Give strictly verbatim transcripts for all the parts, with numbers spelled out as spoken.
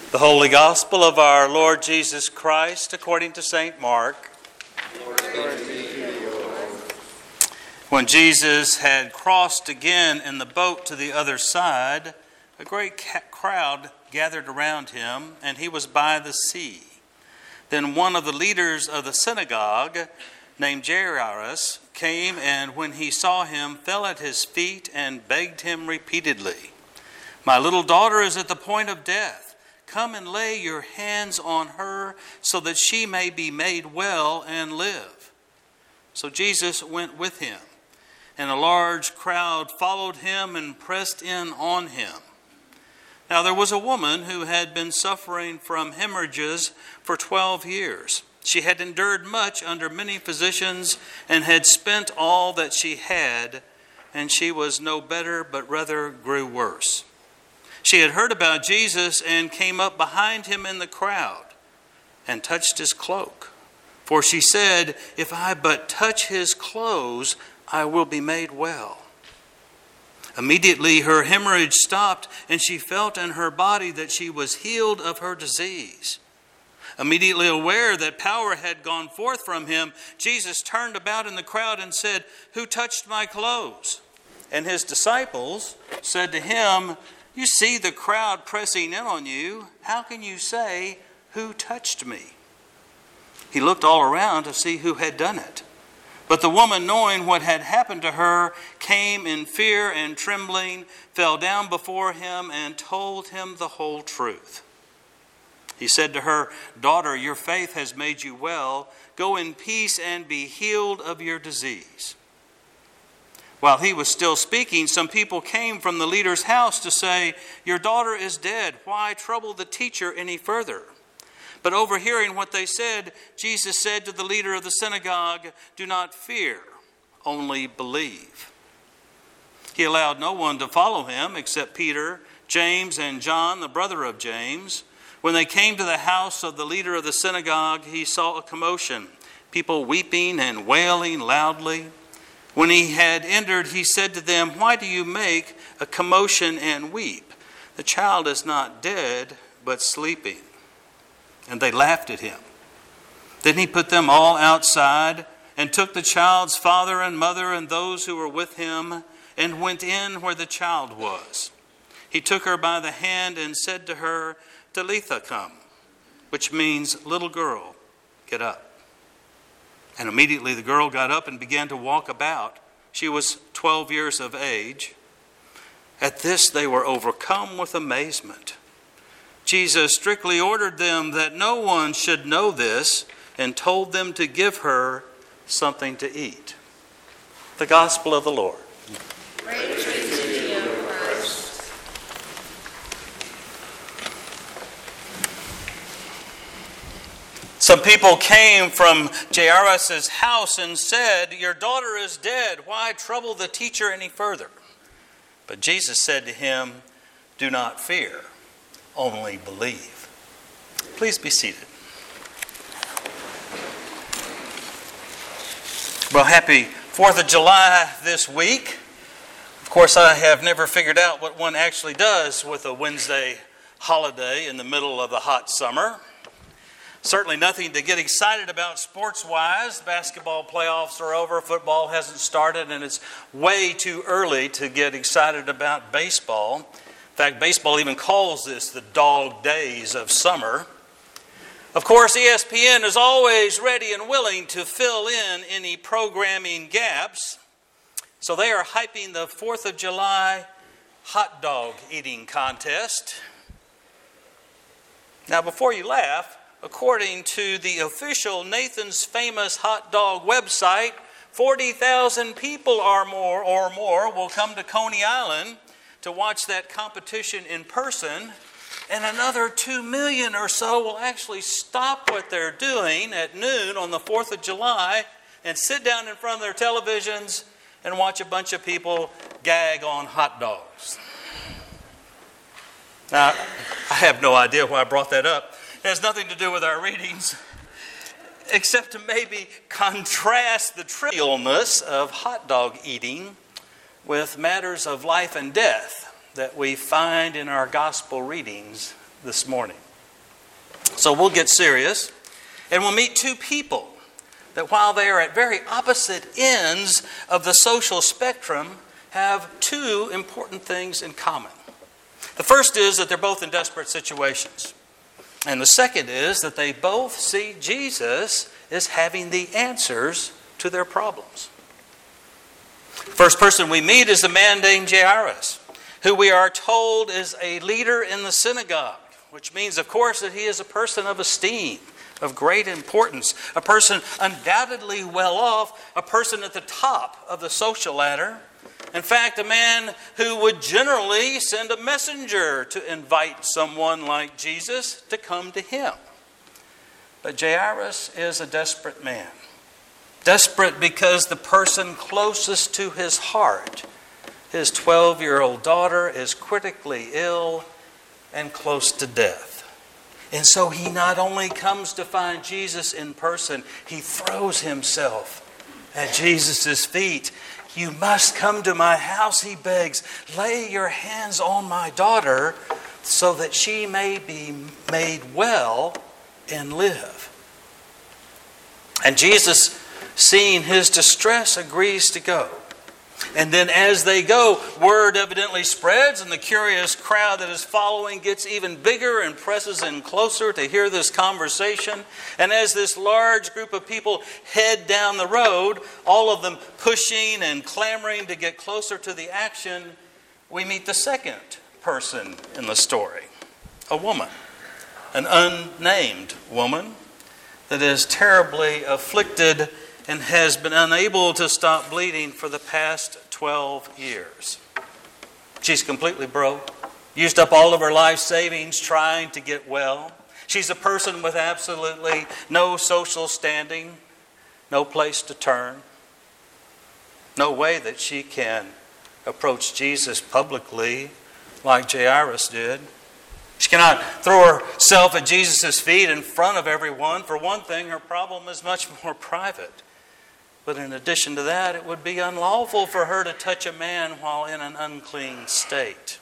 The Holy Gospel of our Lord Jesus Christ according to Saint Mark. Glory be to you, Lord. When Jesus had crossed again in the boat to the other side, a great crowd gathered around him, and he was by the sea. Then one of the leaders of the synagogue, named Jairus, came, and when he saw him, fell at his feet and begged him repeatedly, "My little daughter is at the point of death. Come and lay your hands on her so that she may be made well and live." So Jesus went with him, and a large crowd followed him and pressed in on him. Now there was a woman who had been suffering from hemorrhages for twelve years. She had endured much under many physicians and had spent all that she had, and she was no better, but rather grew worse. She had heard about Jesus and came up behind him in the crowd and touched his cloak. For she said, "If I but touch his clothes, I will be made well." Immediately her hemorrhage stopped, and she felt in her body that she was healed of her disease. Immediately aware that power had gone forth from him, Jesus turned about in the crowd and said, "Who touched my clothes?" And his disciples said to him, "You see the crowd pressing in on you. How can you say, 'Who touched me?'" He looked all around to see who had done it. But the woman, knowing what had happened to her, came in fear and trembling, fell down before him, and told him the whole truth. He said to her, "Daughter, your faith has made you well. Go in peace and be healed of your disease." While he was still speaking, some people came from the leader's house to say, "Your daughter is dead. Why trouble the teacher any further?" But overhearing what they said, Jesus said to the leader of the synagogue, "Do not fear, only believe." He allowed no one to follow him except Peter, James, and John, the brother of James. When they came to the house of the leader of the synagogue, he saw a commotion, people weeping and wailing loudly. When he had entered, he said to them, "Why do you make a commotion and weep? The child is not dead, but sleeping." And they laughed at him. Then he put them all outside and took the child's father and mother and those who were with him and went in where the child was. He took her by the hand and said to her, "Talitha cum," which means, "Little girl, get up." And immediately the girl got up and began to walk about. She was twelve years of age. At this they were overcome with amazement. Jesus strictly ordered them that no one should know this and told them to give her something to eat. The Gospel of the Lord. Praise be to you, Christ. Some people came from Jairus' house and said, "Your daughter is dead. Why trouble the teacher any further?" But Jesus said to him, "Do not fear, only believe." Please be seated. Well, happy fourth of July this week. Of course, I have never figured out what one actually does with a Wednesday holiday in the middle of the hot summer. Certainly nothing to get excited about sports-wise. Basketball playoffs are over, football hasn't started, and it's way too early to get excited about baseball. In fact, baseball even calls this the dog days of summer. Of course, E S P N is always ready and willing to fill in any programming gaps. So they are hyping the fourth of July hot dog eating contest. Now, before you laugh, according to the official Nathan's Famous Hot Dog website, forty thousand people or more or more will come to Coney Island to watch that competition in person, and another two million or so will actually stop what they're doing at noon on the fourth of July and sit down in front of their televisions and watch a bunch of people gag on hot dogs. Now, I have no idea why I brought that up. It has nothing to do with our readings, except to maybe contrast the trivialness of hot dog eating with matters of life and death that we find in our gospel readings this morning. So we'll get serious, and we'll meet two people that, while they are at very opposite ends of the social spectrum, have two important things in common. The first is that they're both in desperate situations. And the second is that they both see Jesus as having the answers to their problems. The first person we meet is a man named Jairus, who we are told is a leader in the synagogue, which means, of course, that he is a person of esteem, of great importance, a person undoubtedly well off, a person at the top of the social ladder. In fact, a man who would generally send a messenger to invite someone like Jesus to come to him. But Jairus is a desperate man. Desperate because the person closest to his heart, his twelve-year-old daughter, is critically ill and close to death. And so he not only comes to find Jesus in person, he throws himself at Jesus' feet. "You must come to my house," he begs. "Lay your hands on my daughter so that she may be made well and live." And Jesus, seeing his distress, agrees to go. And then as they go, word evidently spreads, and the curious crowd that is following gets even bigger and presses in closer to hear this conversation. And as this large group of people head down the road, all of them pushing and clamoring to get closer to the action, we meet the second person in the story, a woman, an unnamed woman that is terribly afflicted and has been unable to stop bleeding for the past twelve years. She's completely broke, used up all of her life savings trying to get well. She's a person with absolutely no social standing, no place to turn, no way that she can approach Jesus publicly like Jairus did. She cannot throw herself at Jesus' feet in front of everyone. For one thing, her problem is much more private. But in addition to that, it would be unlawful for her to touch a man while in an unclean state.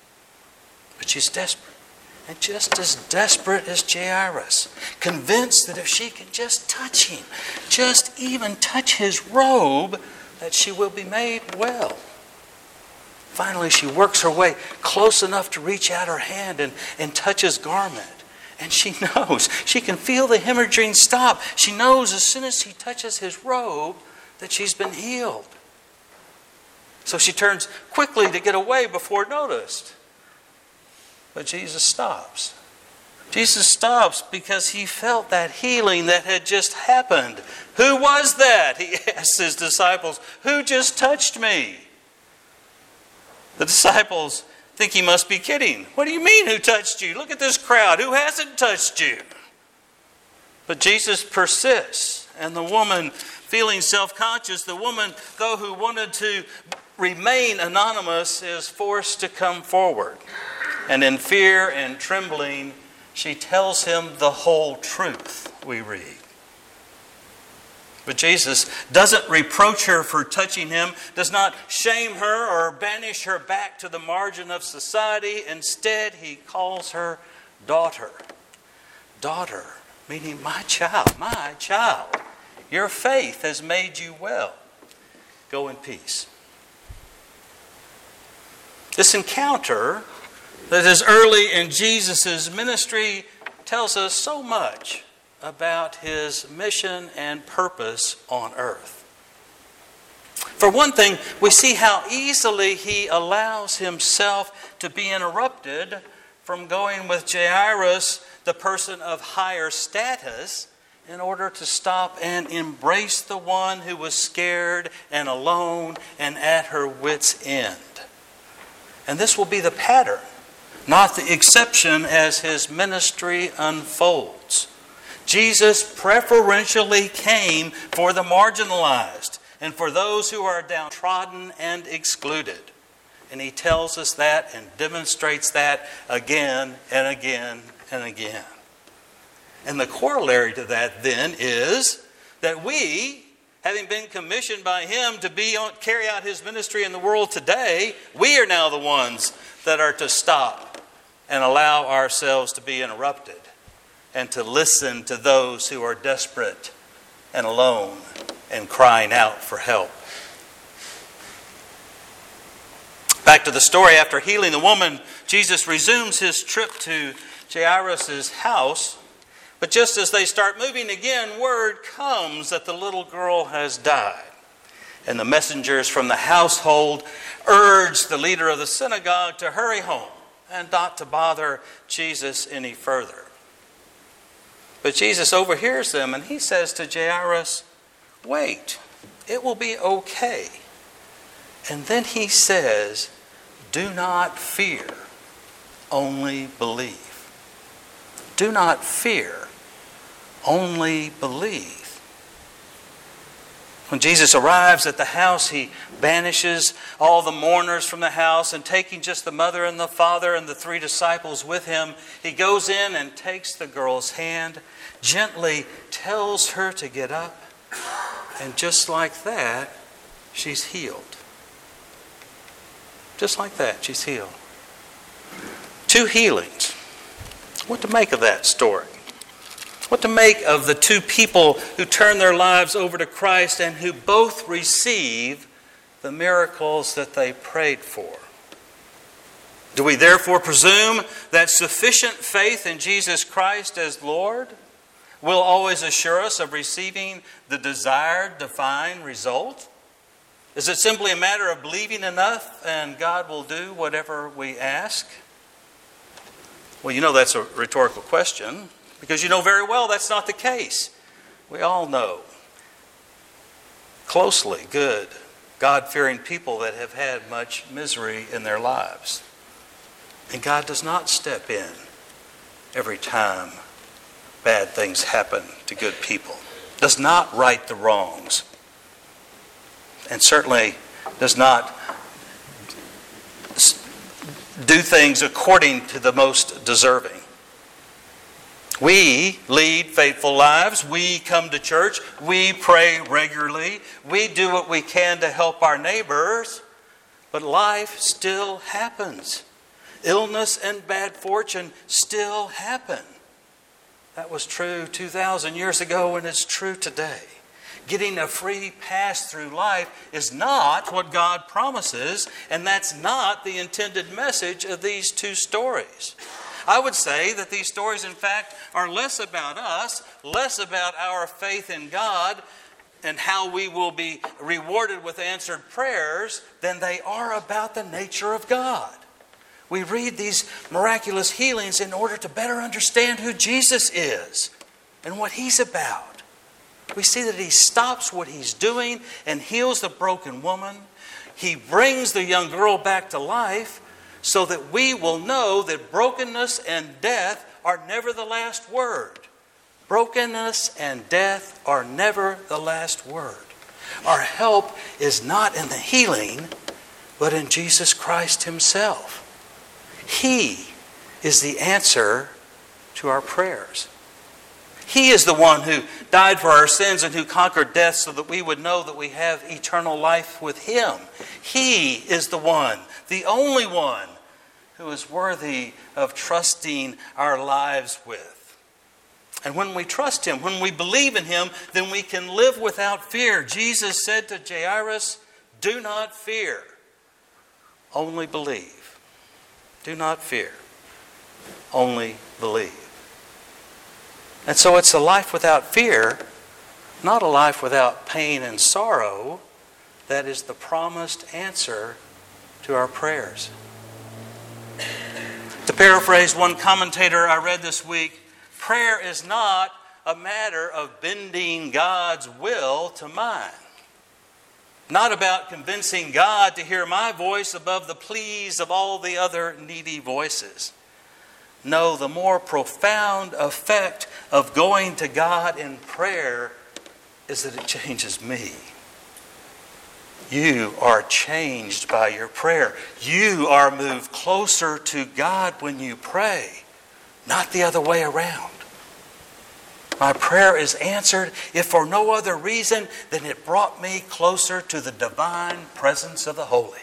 But she's desperate, and just as desperate as Jairus, convinced that if she can just touch him, just even touch his robe, that she will be made well. Finally, she works her way close enough to reach out her hand and, and touch his garment. And she knows, she can feel the hemorrhaging stop. She knows as soon as he touches his robe that she's been healed. So she turns quickly to get away before noticed. But Jesus stops. Jesus stops because he felt that healing that had just happened. "Who was that?" he asked his disciples. "Who just touched me?" The disciples think he must be kidding. "What do you mean, who touched you? Look at this crowd. Who hasn't touched you?" But Jesus persists, and the woman, feeling self-conscious, the woman, though who wanted to remain anonymous, is forced to come forward. And in fear and trembling, she tells him the whole truth, we read. But Jesus doesn't reproach her for touching him, does not shame her or banish her back to the margin of society. Instead, he calls her daughter. Daughter, meaning my child, my child. Your faith has made you well. Go in peace. This encounter that is early in Jesus' ministry tells us so much about his mission and purpose on earth. For one thing, we see how easily he allows himself to be interrupted from going with Jairus, the person of higher status, in order to stop and embrace the one who was scared and alone and at her wit's end. And this will be the pattern, not the exception, as his ministry unfolds. Jesus preferentially came for the marginalized and for those who are downtrodden and excluded. And he tells us that and demonstrates that again and again and again. And the corollary to that then is that we, having been commissioned by him to be on, carry out his ministry in the world today, we are now the ones that are to stop and allow ourselves to be interrupted and to listen to those who are desperate and alone and crying out for help. Back to the story, after healing the woman, Jesus resumes his trip to Jairus' house. But just as they start moving again, word comes that the little girl has died. And the messengers from the household urge the leader of the synagogue to hurry home and not to bother Jesus any further. But Jesus overhears them and he says to Jairus, "Wait, it will be okay." And then he says, "Do not fear, only believe." Do not fear, only believe. When Jesus arrives at the house, he banishes all the mourners from the house, and taking just the mother and the father and the three disciples with him, he goes in and takes the girl's hand, gently tells her to get up, and just like that, she's healed. Just like that, she's healed. Two healings. What to make of that story? What to make of the two people who turn their lives over to Christ and who both receive the miracles that they prayed for? Do we therefore presume that sufficient faith in Jesus Christ as Lord will always assure us of receiving the desired divine result? Is it simply a matter of believing enough and God will do whatever we ask? Well, you know that's a rhetorical question, because you know very well that's not the case. We all know closely good, God-fearing people that have had much misery in their lives. And God does not step in every time bad things happen to good people. Does not right the wrongs. And certainly does not do things according to the most deserving. We lead faithful lives. We come to church. We pray regularly. We do what we can to help our neighbors. But life still happens. Illness and bad fortune still happen. That was true two thousand years ago, and it's true today. Getting a free pass through life is not what God promises, and that's not the intended message of these two stories. I would say that these stories, in fact, are less about us, less about our faith in God and how we will be rewarded with answered prayers, than they are about the nature of God. We read these miraculous healings in order to better understand who Jesus is and what He's about. We see that He stops what He's doing and heals the broken woman. He brings the young girl back to life, so that we will know that brokenness and death are never the last word. Brokenness and death are never the last word. Our help is not in the healing, but in Jesus Christ Himself. He is the answer to our prayers. He is the one who died for our sins and who conquered death so that we would know that we have eternal life with Him. He is the one, the only one, who is worthy of trusting our lives with. And when we trust Him, when we believe in Him, then we can live without fear. Jesus said to Jairus, "Do not fear, only believe." Do not fear, only believe. And so it's a life without fear, not a life without pain and sorrow, that is the promised answer to our prayers. To paraphrase one commentator I read this week, prayer is not a matter of bending God's will to mine. Not about convincing God to hear my voice above the pleas of all the other needy voices. No, the more profound effect of going to God in prayer is that it changes me. You are changed by your prayer. You are moved closer to God when you pray, not the other way around. My prayer is answered, if for no other reason than it brought me closer to the divine presence of the holy.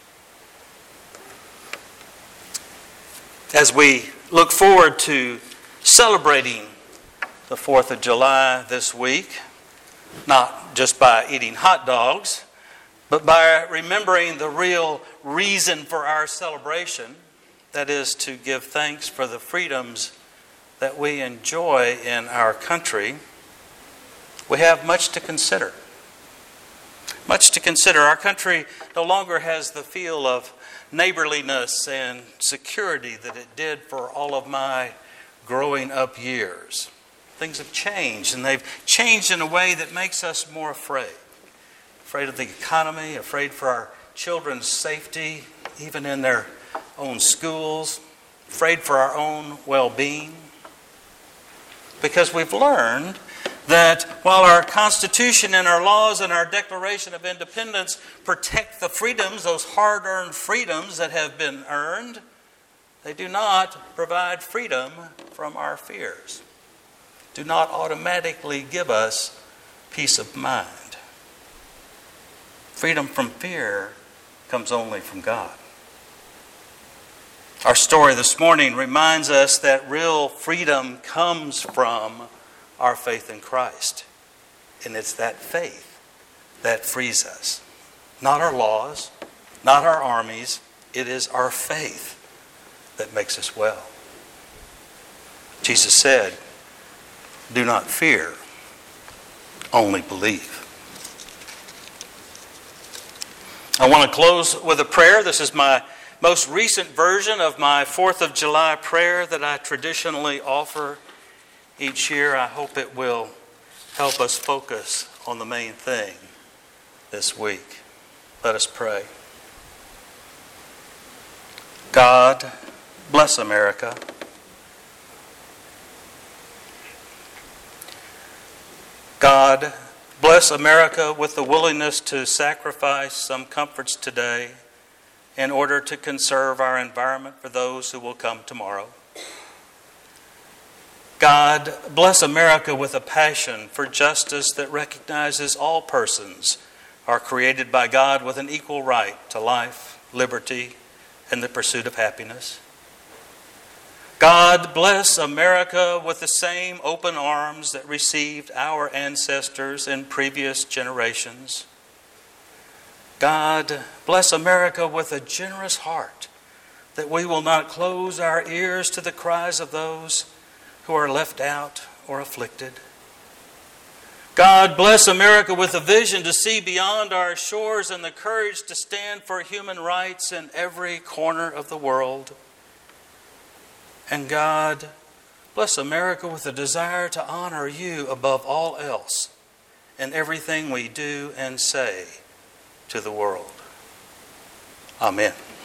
As we look forward to celebrating the fourth of July this week, not just by eating hot dogs, but by remembering the real reason for our celebration, that is to give thanks for the freedoms that we enjoy in our country. We have much to consider. Much to consider. Our country no longer has the feel of neighborliness and security that it did for all of my growing up years. Things have changed, and they've changed in a way that makes us more afraid. Afraid of the economy, afraid for our children's safety, even in their own schools, afraid for our own well-being. Because we've learned that while our Constitution and our laws and our Declaration of Independence protect the freedoms, those hard-earned freedoms that have been earned, they do not provide freedom from our fears, do not automatically give us peace of mind. Freedom from fear comes only from God. Our story this morning reminds us that real freedom comes from our faith in Christ. And it's that faith that frees us. Not our laws, not our armies. It is our faith that makes us well. Jesus said, "Do not fear, only believe." I want to close with a prayer. This is my most recent version of my fourth of July prayer that I traditionally offer each year. I hope it will help us focus on the main thing this week. Let us pray. God, bless America. God, bless America with the willingness to sacrifice some comforts today in order to conserve our environment for those who will come tomorrow. God, bless America with a passion for justice that recognizes all persons are created by God with an equal right to life, liberty, and the pursuit of happiness. God, bless America with the same open arms that received our ancestors in previous generations. God, bless America with a generous heart that we will not close our ears to the cries of those who are left out or afflicted. God, bless America with a vision to see beyond our shores and the courage to stand for human rights in every corner of the world. And God, bless America with a desire to honor you above all else in everything we do and say to the world. Amen.